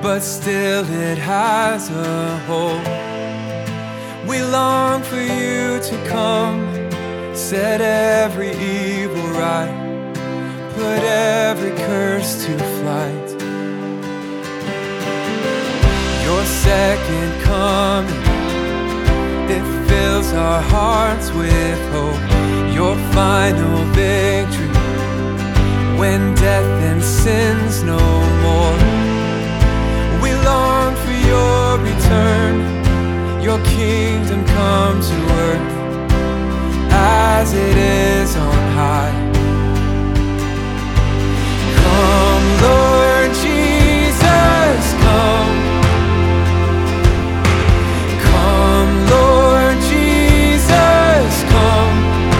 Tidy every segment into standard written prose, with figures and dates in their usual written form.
but still it has a hole. We long for you to come, set every evil right, put every curse to flight. Your second coming, it fills our hearts with hope. Your final victory, when death and sin's no more. We long for your return, your kingdom come to earth as it is on high. Come, Lord Jesus, come. Come, Lord Jesus, come.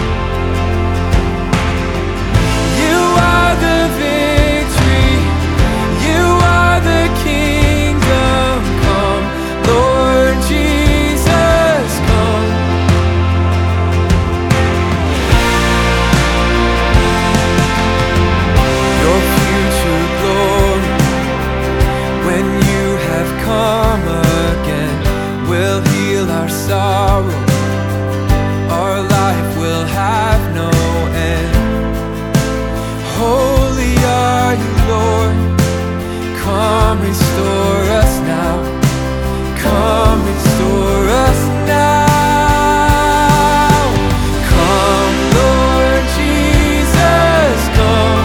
You are the victory, you are the kingdom. Come, Lord Jesus, come. Your future glory, when you have come again, will heal our sorrow, our life will have no end. Holy are you, Lord, come restore us now, come restore us now. Come, Lord Jesus, come.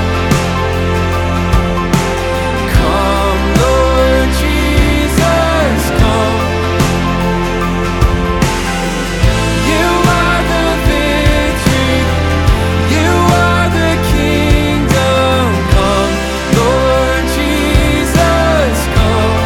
Come, Lord Jesus, come. You are the victory, you are the kingdom. Come, Lord Jesus, come.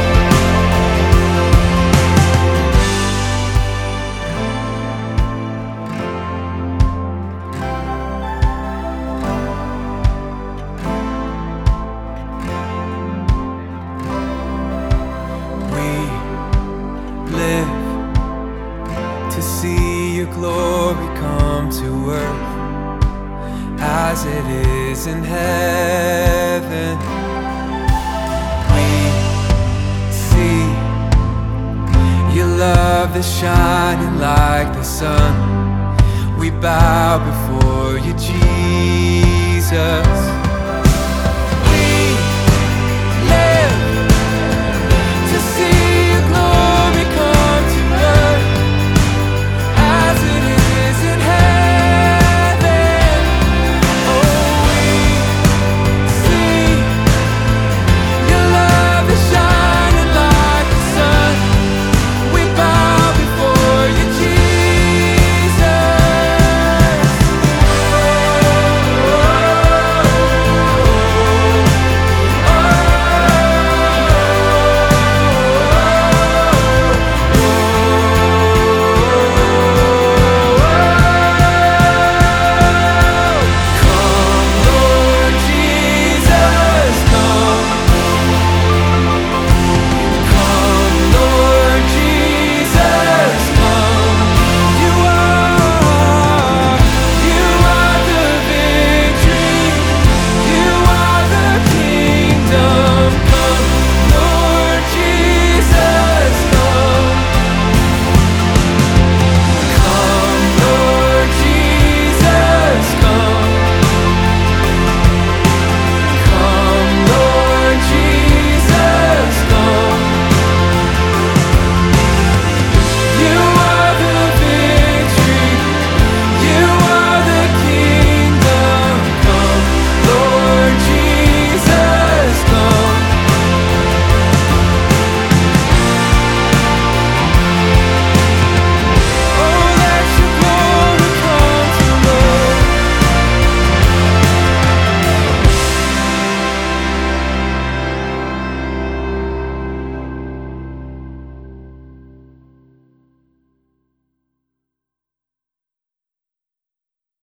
We live to see your glory come to earth as it is in heaven. We see your love that's shining like the sun. We bow before you, Jesus.